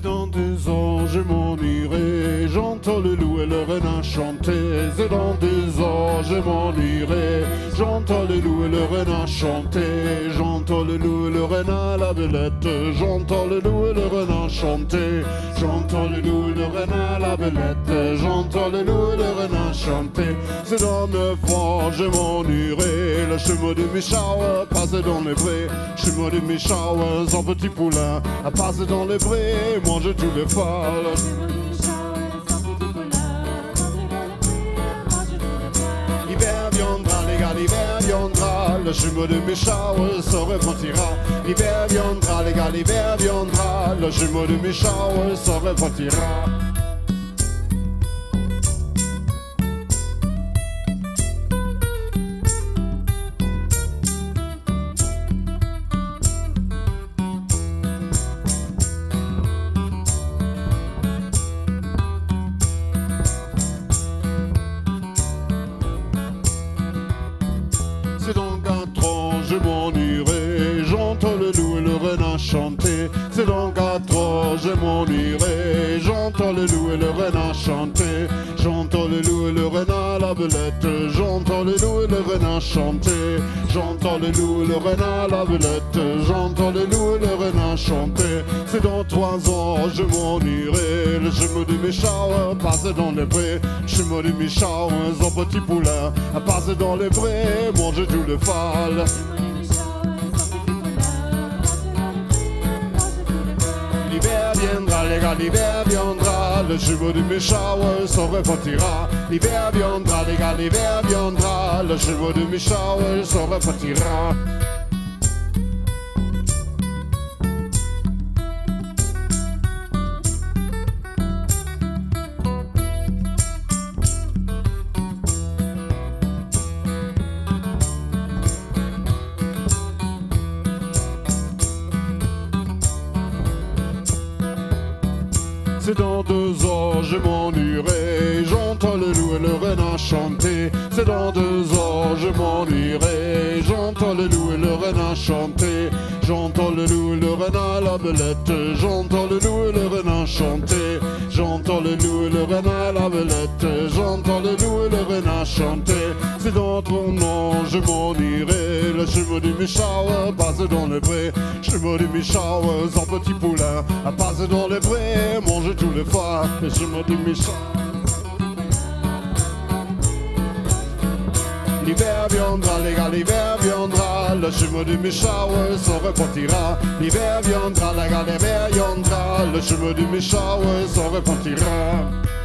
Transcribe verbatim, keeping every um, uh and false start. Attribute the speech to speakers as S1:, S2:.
S1: C'est dans deux ans je m'en irai, j'entends le loup et le renard chanter. C'est dans deux ans je m'en irai, j'entends le loup et le renard chanter. J'entends le loup et le renard, la belette. J'entends le loup et le renard chanter. J'entends le loup et le renard, la belette. J'entends le loup et le renard chanter. C'est dans neuf ans je m'en irai, le chemin de Michauer passe dans les prés. Chemin de Michauer, son petit poulain a passé dans les prés, mange tous les folles. L'hiver viendra, les gars, l'hiver viendra, le chemin de Michauer se repentira. L'hiver viendra, les gars, l'hiver viendra, le chemin de Michauer se repentira. C'est dans quatre ans je m'en irai, j'entends le loup et le renard chanter. C'est dans quatre ans je m'en irai, j'entends le loup et le renard chanter. J'entends le loup et le renard, la belette. J'entends le loup et le renard chanter. J'entends le loup et le renard, la belette. J'entends le loup et le renard chanter. C'est dans trois ans je m'en irai, le chemin de Michauer passe dans les prés. Chemin de Michauer, son petit poulain passe dans les prés, mange tout le fal. L'hiver viendra, les gars, l'hiver viendra, le chemin de Michauer se repentira. L'hiver viendra, les gars, l'hiver viendra, le chemin de Michauer se repentira. C'est dans deux ans je m'en irai, j'entends le loup et le renard chanter. C'est dans deux ans je m'en irai, j'entends le loup et le renard chanter. J'entends le loup et le renard, la belette. J'entends le loup et le renard chanter. J'entends le loup et le renard, la belette. J'entends le loup et le renard chanter. C'est dans ton nom je m'en irai, le chemin du Michauer passe dans les prés. Chemin du Michauer, son petit poulain passe dans les prés, mange tous les fois, le chemin du Michauer. L'hiver viendra, les gars, l'hiver viendra, le chemin du Michauer se repentira. L'hiver viendra, les gars, l'hiver viendra, le chemin du Michauer se repentira.